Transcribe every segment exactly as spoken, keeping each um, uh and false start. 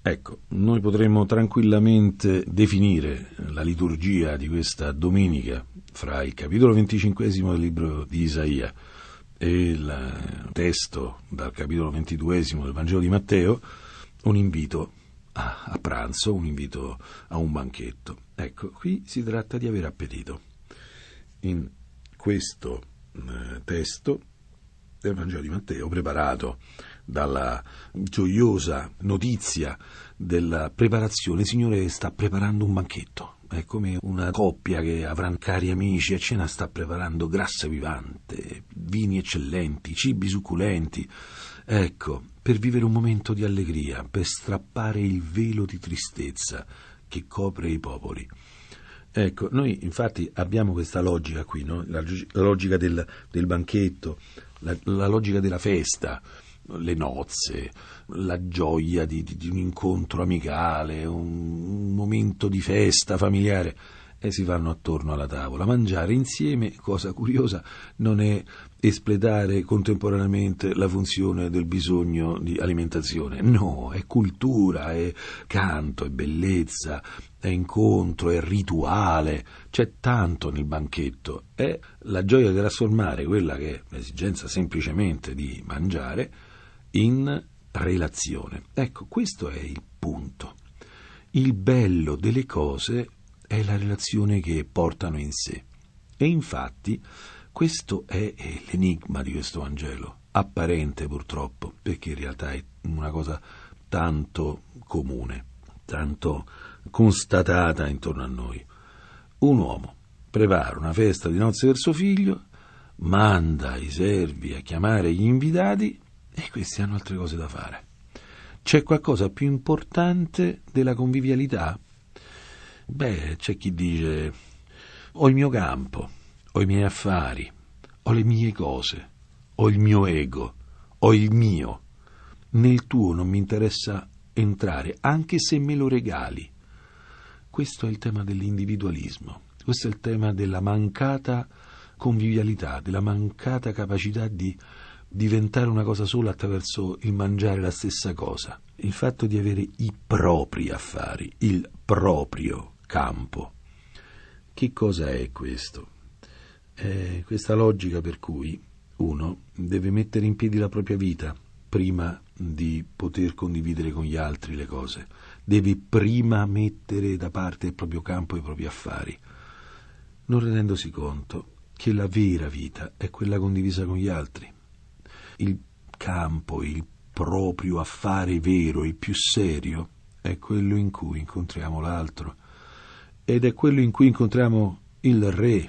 Ecco, noi potremmo tranquillamente definire la liturgia di questa domenica fra il capitolo venticinquesimo del libro di Isaia e il testo dal capitolo ventiduesimo del Vangelo di Matteo un invito a, a pranzo, un invito a un banchetto. Ecco, qui si tratta di avere appetito. In questo eh, testo del Vangelo di Matteo, preparato dalla gioiosa notizia della preparazione, il Signore sta preparando un banchetto. È come una coppia che avrà cari amici a cena, sta preparando grassa vivante, vini eccellenti, cibi succulenti. Ecco, per vivere un momento di allegria, per strappare il velo di tristezza che copre i popoli. Ecco, noi infatti abbiamo questa logica qui, no? la, la logica del, del banchetto, la, la logica della festa, le nozze, la gioia di, di, di un incontro amicale, un, un momento di festa familiare, e si vanno attorno alla tavola. Mangiare insieme, cosa curiosa, non è espletare contemporaneamente la funzione del bisogno di alimentazione, no, è cultura, è canto, è bellezza, è incontro, è rituale, c'è tanto nel banchetto, è la gioia di trasformare quella che è l'esigenza semplicemente di mangiare in relazione. Ecco, questo è il punto. Il bello delle cose è la relazione che portano in sé. E infatti questo è l'enigma di questo Vangelo, apparente purtroppo, perché in realtà è una cosa tanto comune, tanto constatata intorno a noi. Un uomo prepara una festa di nozze per suo figlio, manda i servi a chiamare gli invitati e questi hanno altre cose da fare. C'è qualcosa più importante della convivialità? Beh, c'è chi dice: ho il mio campo, ho i miei affari, ho le mie cose, ho il mio ego, ho il mio. Nel tuo non mi interessa entrare, anche se me lo regali. Questo è il tema dell'individualismo, questo è il tema della mancata convivialità, della mancata capacità di diventare una cosa sola attraverso il mangiare la stessa cosa, il fatto di avere i propri affari, il proprio campo. Che cosa è questo? È questa logica per cui uno deve mettere in piedi la propria vita prima di poter condividere con gli altri le cose, deve prima mettere da parte il proprio campo e i propri affari, non rendendosi conto che la vera vita è quella condivisa con gli altri. Il campo, il proprio affare vero, il più serio, è quello in cui incontriamo l'altro, ed è quello in cui incontriamo il Re,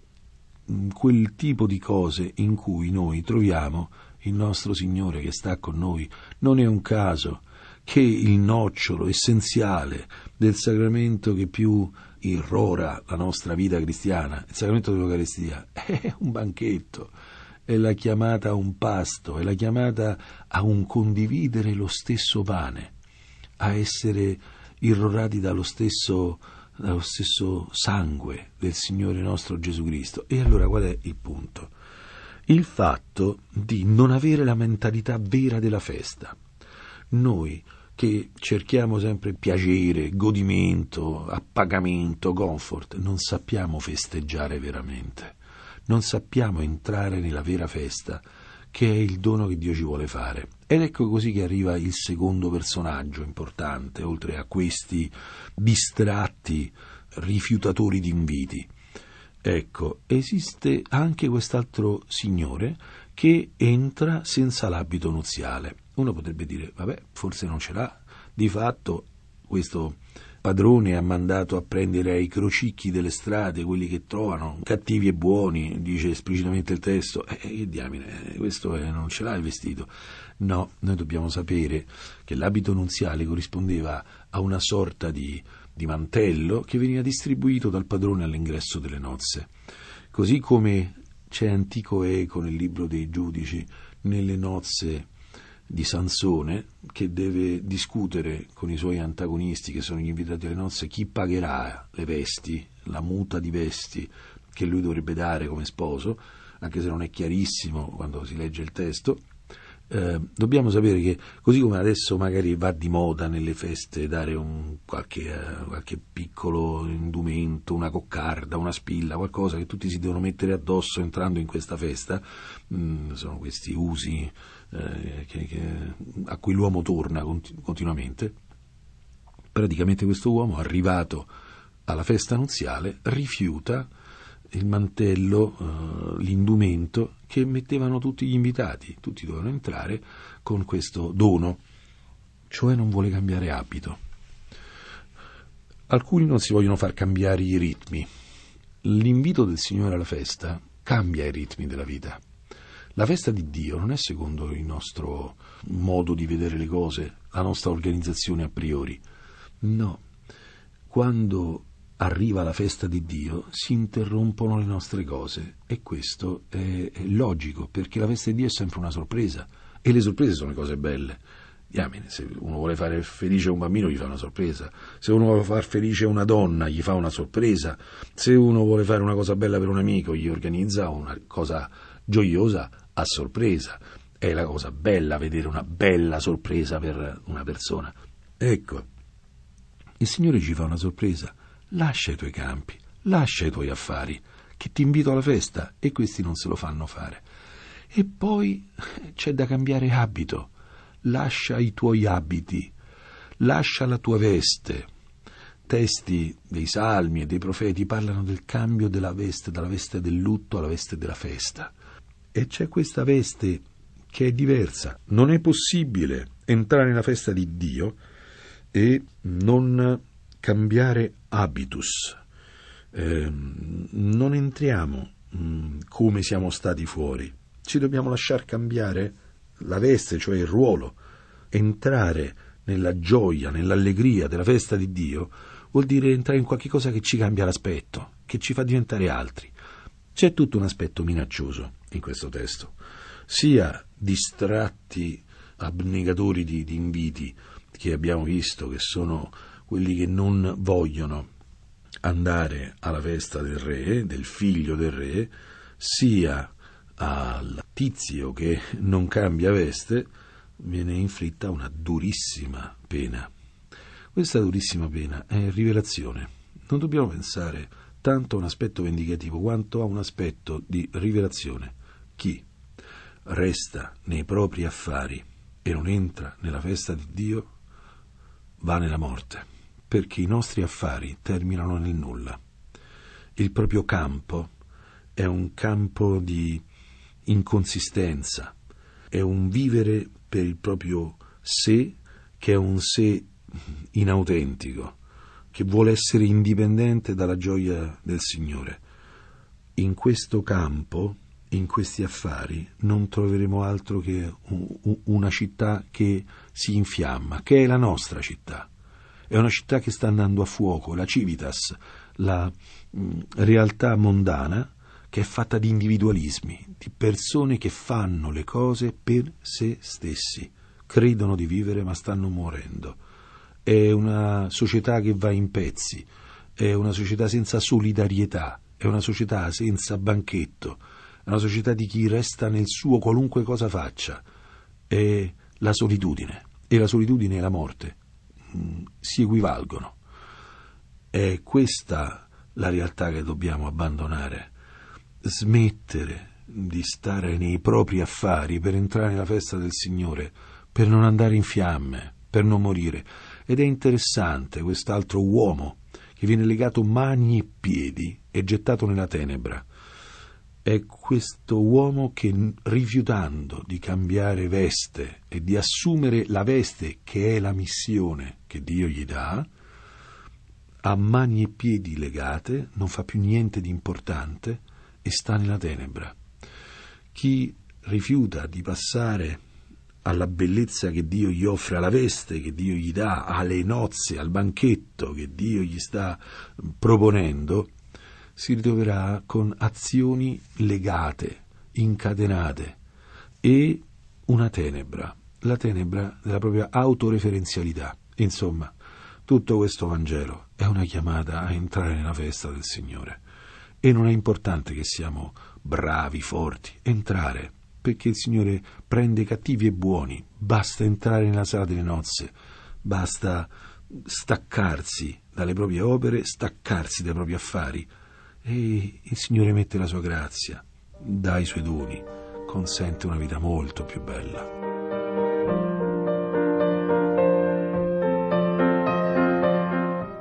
quel tipo di cose in cui noi troviamo il nostro Signore che sta con noi. Non è un caso che il nocciolo essenziale del sacramento che più irrora la nostra vita cristiana, il sacramento dell'Eucaristia, è un banchetto, è la chiamata a un pasto, è la chiamata a un condividere lo stesso pane, a essere irrorati dallo stesso, dallo stesso sangue del Signore nostro Gesù Cristo. E allora qual è il punto? Il fatto di non avere la mentalità vera della festa. Noi che cerchiamo sempre piacere, godimento, appagamento, comfort, non sappiamo festeggiare veramente. Non sappiamo entrare nella vera festa, che è il dono che Dio ci vuole fare. Ed ecco così che arriva il secondo personaggio importante, oltre a questi distratti rifiutatori di inviti. Ecco, esiste anche quest'altro signore che entra senza l'abito nuziale. Uno potrebbe dire, vabbè, forse non ce l'ha. Di fatto questo padrone ha mandato a prendere ai crocicchi delle strade quelli che trovano, cattivi e buoni, dice esplicitamente il testo. E eh, che diamine, questo è, non ce l'ha il vestito. No, noi dobbiamo sapere che l'abito nuziale corrispondeva a una sorta di, di mantello che veniva distribuito dal padrone all'ingresso delle nozze. Così come c'è antico eco nel libro dei giudici, nelle nozze di Sansone, che deve discutere con i suoi antagonisti, che sono gli invitati alle nozze, chi pagherà le vesti, la muta di vesti che lui dovrebbe dare come sposo, anche se non è chiarissimo quando si legge il testo. Eh, dobbiamo sapere che, così come adesso magari va di moda nelle feste dare un qualche, uh, qualche piccolo indumento, una coccarda, una spilla, qualcosa che tutti si devono mettere addosso entrando in questa festa, mm, sono questi usi eh, che, che, a cui l'uomo torna continu- continuamente. Praticamente questo uomo, arrivato alla festa nuziale, rifiuta il mantello, eh, l'indumento che mettevano tutti gli invitati. Tutti dovevano entrare con questo dono, cioè non vuole cambiare abito. Alcuni non si vogliono far cambiare i ritmi. L'invito del Signore alla festa cambia i ritmi della vita. La festa di Dio non è secondo il nostro modo di vedere le cose, la nostra organizzazione a priori. No, quando arriva la festa di Dio si interrompono le nostre cose, e questo è, è logico, perché la festa di Dio è sempre una sorpresa, e le sorprese sono le cose belle. Diamine, se uno vuole fare felice un bambino gli fa una sorpresa, se uno vuole far felice una donna gli fa una sorpresa, se uno vuole fare una cosa bella per un amico gli organizza una cosa gioiosa a sorpresa. È la cosa bella vedere una bella sorpresa per una persona. Ecco, il Signore ci fa una sorpresa. Lascia i tuoi campi, lascia i tuoi affari, che ti invito alla festa, e questi non se lo fanno fare. E poi c'è da cambiare abito. Lascia i tuoi abiti, lascia la tua veste. Testi dei salmi e dei profeti parlano del cambio della veste, dalla veste del lutto alla veste della festa. E c'è questa veste che è diversa. Non è possibile entrare nella festa di Dio e non cambiare habitus. Eh, non entriamo mh, come siamo stati fuori. Ci dobbiamo lasciar cambiare la veste, cioè il ruolo. Entrare nella gioia, nell'allegria della festa di Dio vuol dire entrare in qualche cosa che ci cambia l'aspetto, che ci fa diventare altri. C'è tutto un aspetto minaccioso in questo testo, sia distratti abnegatori di, di inviti che abbiamo visto, che sono quelli che non vogliono andare alla festa del re, del figlio del re, sia al tizio che non cambia veste, viene inflitta una durissima pena. Questa durissima pena è rivelazione. Non dobbiamo pensare tanto a un aspetto vendicativo quanto a un aspetto di rivelazione. Chi resta nei propri affari e non entra nella festa di Dio va nella morte, perché i nostri affari terminano nel nulla. Il proprio campo è un campo di inconsistenza, è un vivere per il proprio sé, che è un sé inautentico, che vuole essere indipendente dalla gioia del Signore. In questo campo, in questi affari, non troveremo altro che una città che si infiamma, che è la nostra città. È una città che sta andando a fuoco, la civitas, la mh, realtà mondana, che è fatta di individualismi, di persone che fanno le cose per se stessi, credono di vivere ma stanno morendo. È una società che va in pezzi, è una società senza solidarietà, è una società senza banchetto, è una società di chi resta nel suo qualunque cosa faccia. È la solitudine, e la solitudine e la morte mh, si equivalgono. È questa la realtà che dobbiamo abbandonare. Smettere di stare nei propri affari per entrare nella festa del Signore, per non andare in fiamme, per non morire. Ed è interessante quest'altro uomo che viene legato mani e piedi e gettato nella tenebra. È questo uomo che, rifiutando di cambiare veste e di assumere la veste che è la missione che Dio gli dà, ha mani e piedi legate, non fa più niente di importante e sta nella tenebra. Chi rifiuta di passare alla bellezza che Dio gli offre, alla veste che Dio gli dà, alle nozze, al banchetto che Dio gli sta proponendo, si ritroverà con azioni legate, incatenate, e una tenebra, la tenebra della propria autoreferenzialità. Insomma, tutto questo Vangelo è una chiamata a entrare nella festa del Signore. E non è importante che siamo bravi, forti, entrare, perché il Signore prende cattivi e buoni, basta entrare nella sala delle nozze, basta staccarsi dalle proprie opere, staccarsi dai propri affari, e il Signore mette la sua grazia, dà i suoi doni, consente una vita molto più bella.